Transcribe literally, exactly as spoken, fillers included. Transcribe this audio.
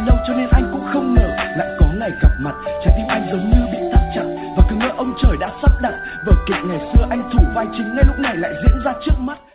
đâu cho nên anh cũng không ngờ lại có ngày gặp mặt. Trái tim anh giống như bị thắt chặt và cứ ngỡ ông trời đã sắp đặt vở kịch ngày xưa anh thủ vai chính ngay lúc này lại diễn ra trước mắt.